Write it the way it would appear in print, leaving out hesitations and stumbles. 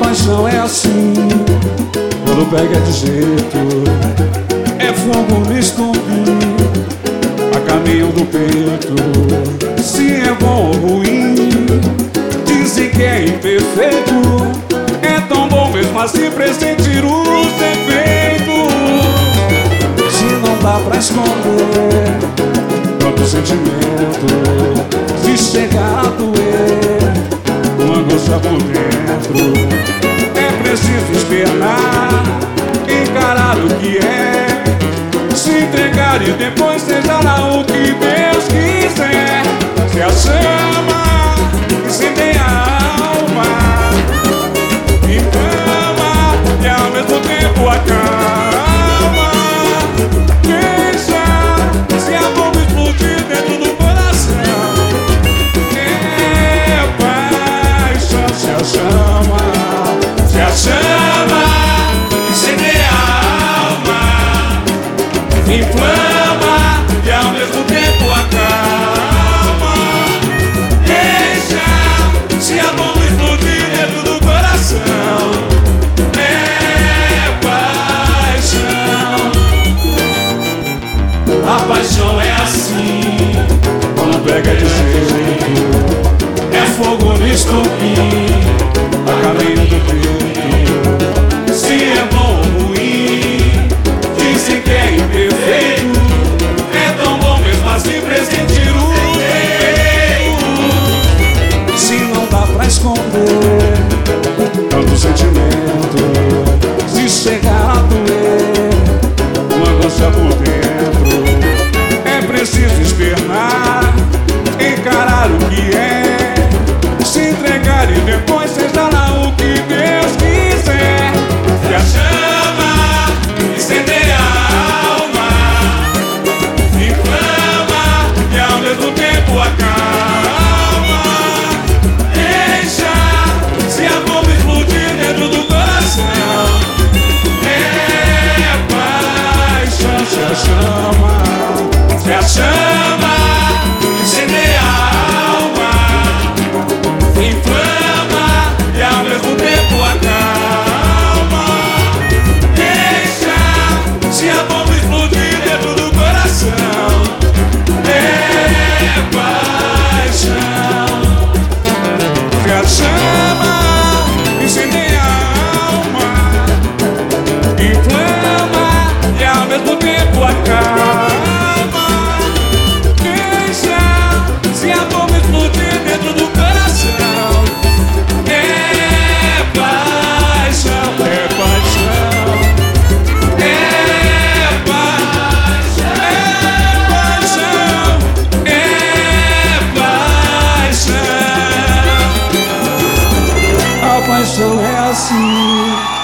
paixão é assim, quando pega de jeito, é fogo no estopim, a caminho do peito. Se é bom ou ruim, dizem que é imperfeito, é tão bom mesmo assim pressentir os defeitos. Se não dá pra esconder tanto sentimento, se chegar a doer uma angústia por dentro, é preciso esperar, encarar o que é, se entregar e depois seja lá o que Deus quiser. Se a chama incendeia a alma, inflama e ao mesmo tempo acalma. Deixa se a bomba explodir dentro do coração. É paixão. Se a chama incendeia a alma, inflama e ao mesmo tempo acalma. Deixa se a bomba explodir dentro do coração. É paixão. A paixão é assim, quando pega de jeito, é fogo no estopim, a caminho do peito. Se é bom ou ruim, dizem que é imperfeito, é tão bom mesmo assim pressentir o defeito. Se não dá pra esconder tanto sentimento, se chegar a doer uma angústia por dentro, é preciso esperar, encarar o que é, se entregar e depois seja lá o que Deus quiser. Se a chama incendeia a alma, inflama e ao mesmo tempo acalma. Deixa se a bomba explodir dentro do coração. É paixão. Se a chama incendeia a alma, inflama e ao mesmo tempo acalma. Deixa se a bomba explodir dentro do coração. É paixão. Se a chama incendeia a alma, inflama e ao mesmo tempo acalma. Deixa se a bomba explodir dentro do coração. É paixão. É paixão. É paixão. É paixão. É paixão. A paixão é assim.